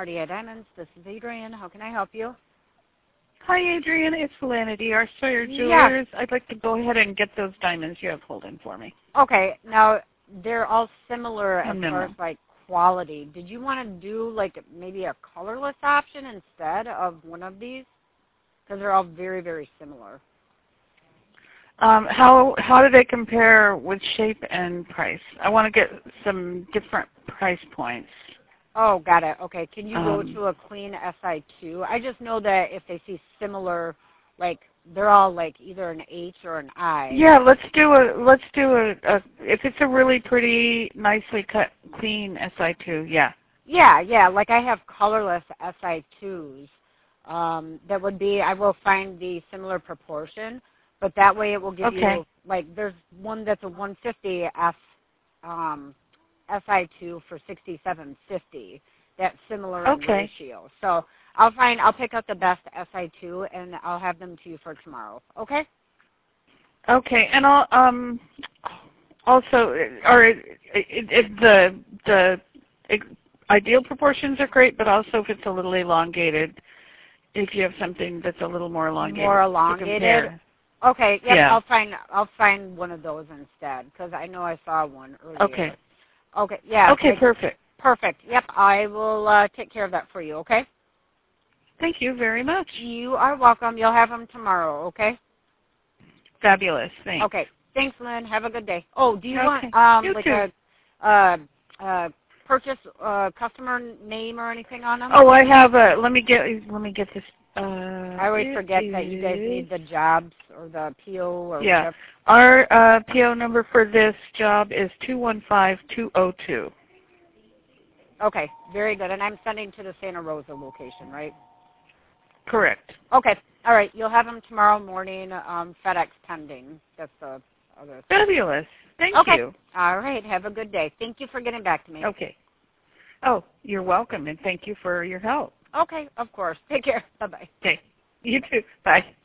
RDI Diamonds. This is Adrian. How can I help you? Hi, Adrian. It's Lana D.R. Sawyer Jewelers. I'd like to go ahead and get those diamonds you have holding for me. Okay. Now, they're all similar as far as, like, quality. Did you want to do, like, maybe a colorless option instead of one of these? Because they're all very, very similar. How do they compare with shape and price? I want to get some different price points. Oh, got it. Okay. Can you go to a clean SI2? I just know that if they see similar, like, they're all like either an H or an I. Yeah, let's do a if it's a really pretty, nicely cut, clean SI2, yeah. Yeah, like I have colorless SI2s. That would be, I will find the similar proportion, but that way it will give you, like, there's one that's a 150 SI2 for $67.50. That's similar in ratio. So I'll pick up the best SI2 and I'll have them to you for tomorrow. Okay? Okay, and I'll also, the ideal proportions are great, but also if it's a little elongated, if you have something that's a little more elongated. More elongated. Okay. Yep. Yeah. I'll find one of those instead because I know I saw one earlier. Okay. Okay. Yeah. Okay. Perfect. Perfect. Yep. I will take care of that for you. Okay. Thank you very much. You are welcome. You'll have them tomorrow. Okay. Fabulous. Thanks. Okay. Thanks, Lynn. Have a good day. Oh, do you want like too. a purchase customer name or anything on them? Oh, I have a. Let me get this. I always forget that you guys need the jobs or the PO or whatever. Our PO number for this job is 215202. Okay, very good. And I'm sending to the Santa Rosa location, right? Correct. Okay. All right. You'll have them tomorrow morning. FedEx pending. That's the other thing. Fabulous. Thank you. All right. Have a good day. Thank you for getting back to me. Okay. Oh, you're welcome, and thank you for your help. Okay, of course. Take care. Bye-bye. Okay. You too. Bye.